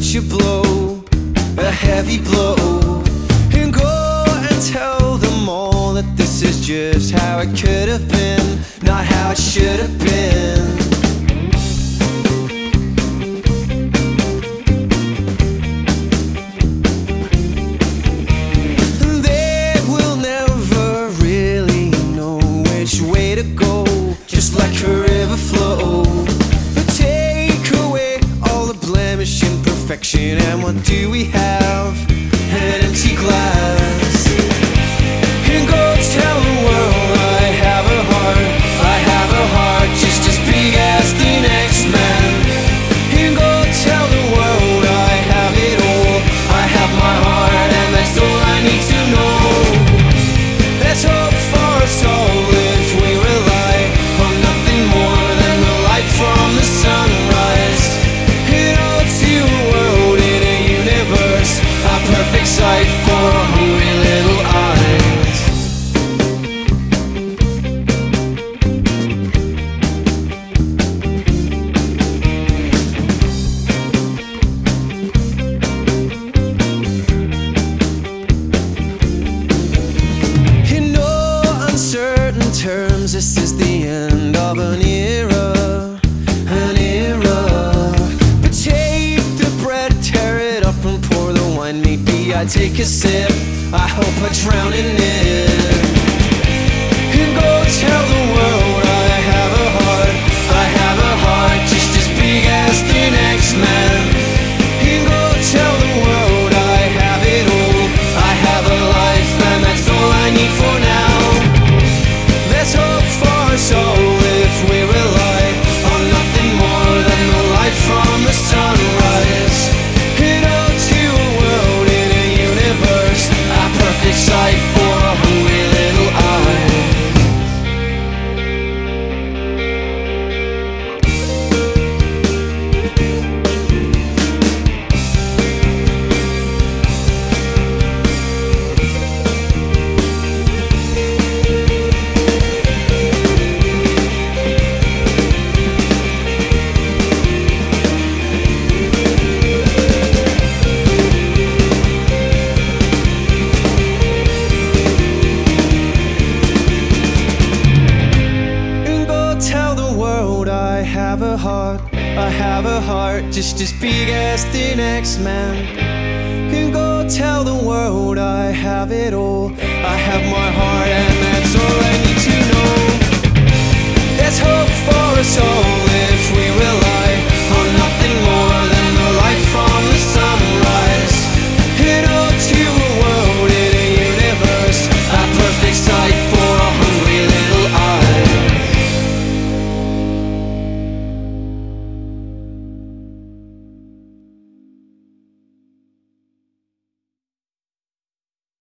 such a blow, a heavy blow. And go and tell them all that this is just how it could have been, not how it should have been. They will never really know which way to go, just like a river flow. But take away all the blemish and imperfection, and what do we have? An empty glass. And go tell the world I have a heart, I have a heart just as big as the next man. And go tell the world I have it all, I have my heart, and that's all I need to know. There's hope for us all if we rely on nothing more than the light from the sunrise. And all to a world in a universe, a perfect sight for hungry little eyes. In no uncertain terms, this is the end of an era, an era. But take the bread, tear it up and pour the wine. Maybe I take a sip, I hope I drown in it. And go tell the world I have a heart, I have a heart just as big as the next man. And go tell the world I have it all, I have a life, and that's all I need for now. There's hope for us all if we rely on nothing more than the light from the sunrise. And all to a world in a universe, a perfect sight for hungry little eyes. I have a heart, I have a heart just as big as the next man. And go tell the world I have it all, I have my heart.